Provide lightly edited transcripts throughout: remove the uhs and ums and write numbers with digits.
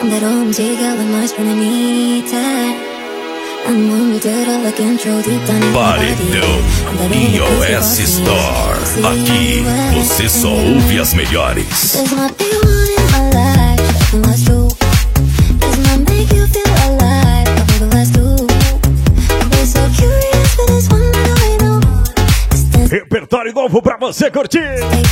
그대로 움직여 mais bonita. Paredão iOS Store. Aqui você só ouve as melhores. Repertório novo pra você curtir.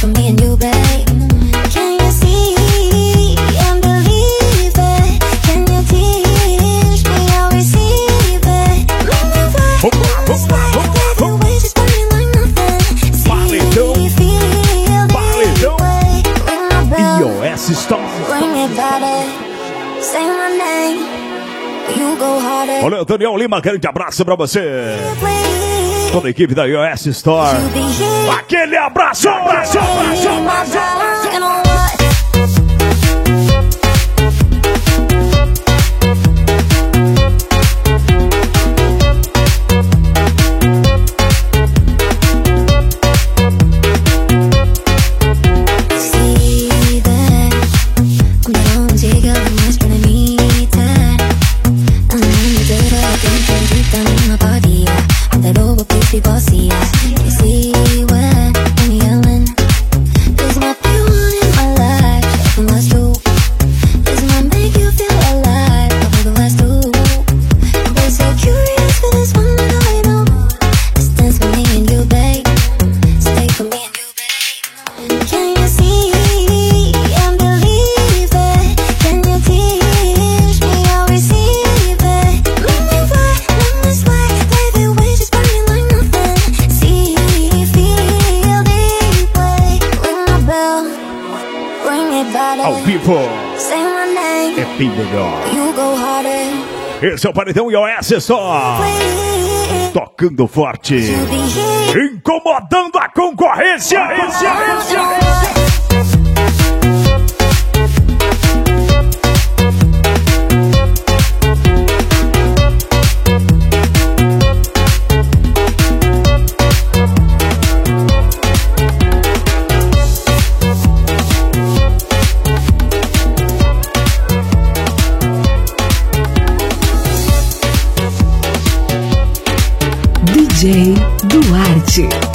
iOS Store. Olha, Daniel Lima, grande abraço pra você. Toda a equipe da iOS Store. Aquele abraço, abraço, abraço, abraço. Ao vivo é bem melhor. Esse é o Paredão iOS Store. Tocando forte, incomodando a concorrência. DJ Duarte.